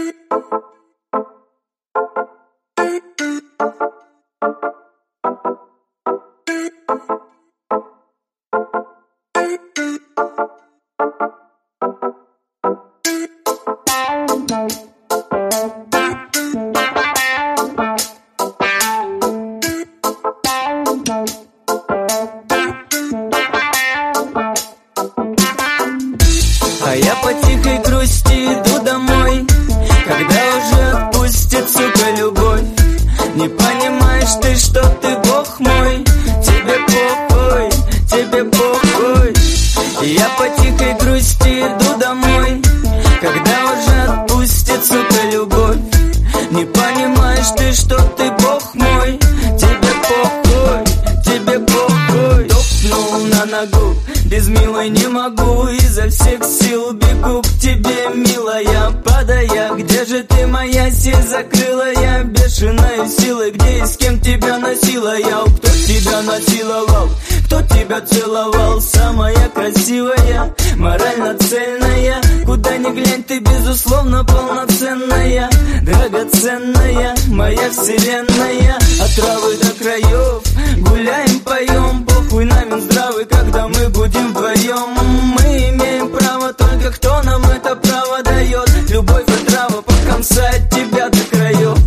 А я по тихой грусти иду домой, когда уже отпустит, сука, любовь. Не понимаешь ты, что ты Бог мой, тебе похуй, тебе похуй. И я по тихой грусти иду домой, когда уже отпустит, сука, любовь. Не понимаешь ты, что ты Бог мой, тебе похуй, тебе похуй. Топнул на ногу, без милой не могу, изо всех сил бегу к тебе, милая, падая. Где же ты, моя сеть закрыла я бешеной силой? Где и с кем тебя носила я? Кто тебя насиловал? Кто тебя целовал? Самая красивая, морально цельная. Куда ни глянь, ты безусловно полноценная, драгоценная, моя вселенная. От травы до краев гуляем, поем, похуй на Минздравы, когда мы будем вдвоем. Мы имеем право, только кто нам это право дает? Любовь и трава под конца от тебя до краев.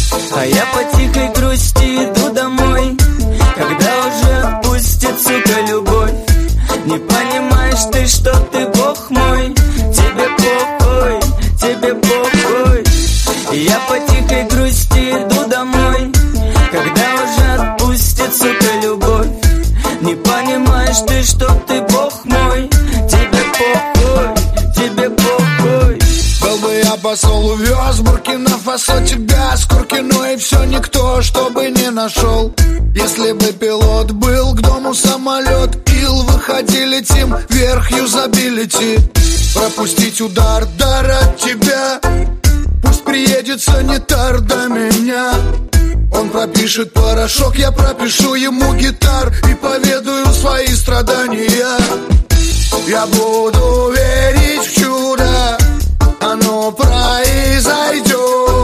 А я по тихой грусти иду домой, когда уже отпустит, сука, любовь. Не понимаешь ты, что ты Бог мой, тебе похуй, тебе похуй. И я по тихой грусти иду домой, когда уже отпустит, сука, любовь. Не понимаешь ты, что ты Бог мой, тебе похуй, тебе похуй. Был бы я посол, увез Буркина-Фасо тебя с Куркино, и все никто, чтобы не нашел. Если бы пилот был к дому самолет, Ил, выходи, летим вверх, юзабилити. Пропустить удар, дар от тебя, пусть приедет санитар до меня. Он пропишет порошок, я пропишу ему гитар и поведаю свои страдания. Я буду верить в чудо, оно произойдет,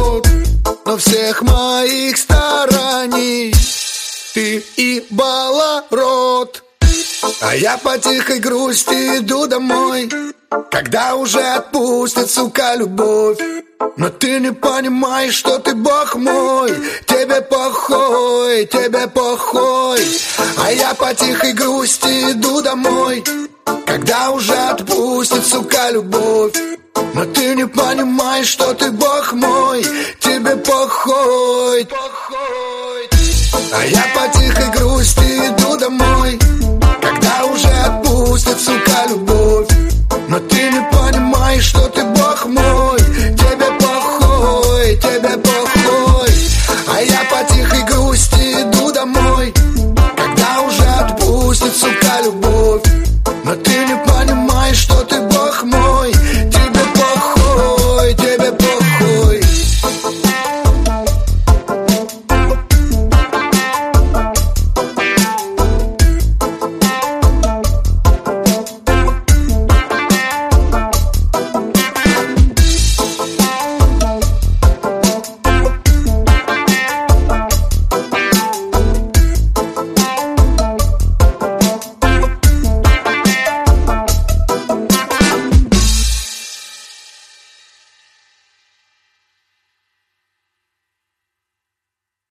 но всех моих стараний ты и баларод. А я по тихой грусти иду домой, когда уже отпустит, сука, любовь. Но ты не понимаешь, что ты Бог мой, тебе похуй, тебе похуй. А я по тихой грусти иду домой, когда уже отпустит, сука, любовь. Но ты не понимаешь, что ты Бог мой, тебе похуй. А я по тихой грусти